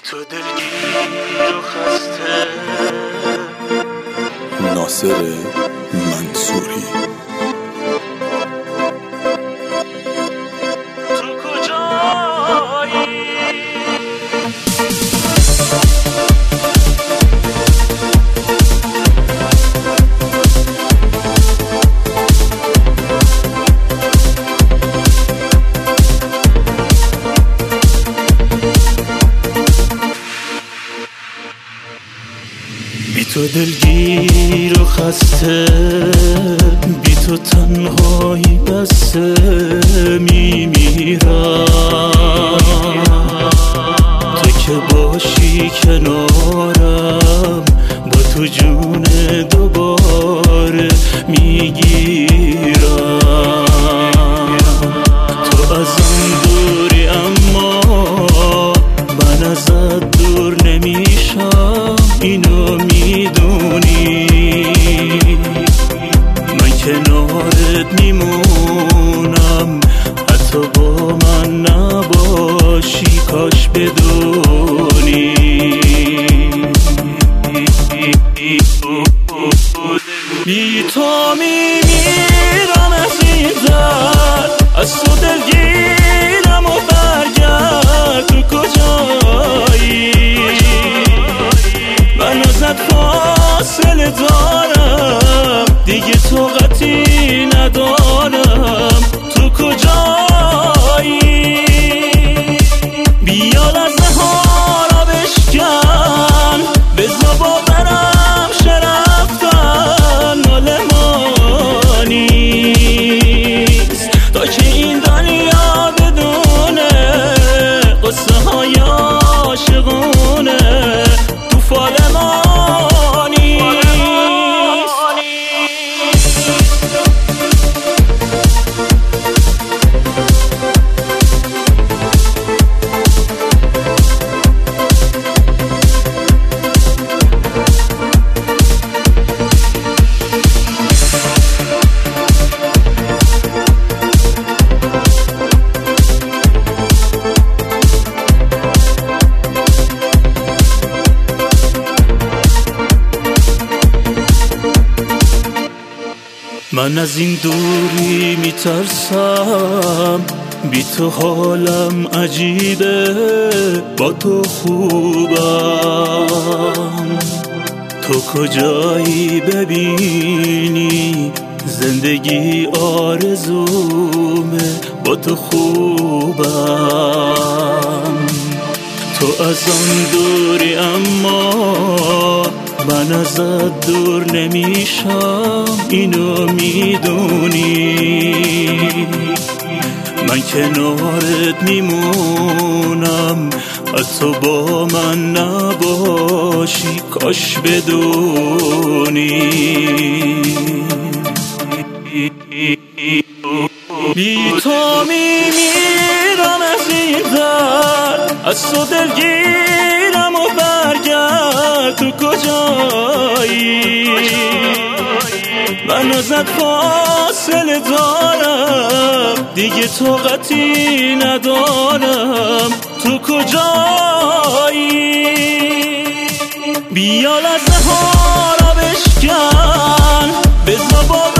تو دلگیر و خسته. ناصر منصوری. تو کجایی؟ بی تو دلگیر و خسته، بی تو تنهایی بسته میمیرم. تو که باشی کنارم، با تو جون دوباره میگیرم. تو ازم دوری اما من ازت دور نمیشم، اینو میدونی. من کنارت میمونم حتی با من نباشی، کاش بدونی. بی تو میمیرم از این درد، از تو دلگیرم و برگرد. تو کجایی؟ من ازت فاصله دارم، دیگه طاقتی ندارم. تو کجایی؟ بیا لحظه ها را بشکن، بذار باورم شرفتن مال ما نیست. تا که این دنیا بدونه قصه های عاشقونه، تو فال ما من از این دوری میترسم، بی تو حالم عجیبه، با تو خوبم. تو کجایی ببینی زندگی آرزومه، با تو خوبم. تو از آن دوری اما من ازت دور نمیشم، اینو میدونی. من کنارت میمونم حتی با من نباشی، کاش بدونی. بی تو میمیرم از این درد، از تو دلگیرم و برگرد. تو کجایی؟ من ازت فاصله دارم، دیگه طاقتی ندارم. تو کجایی؟ بیا لحظه ها را بشکن، بذار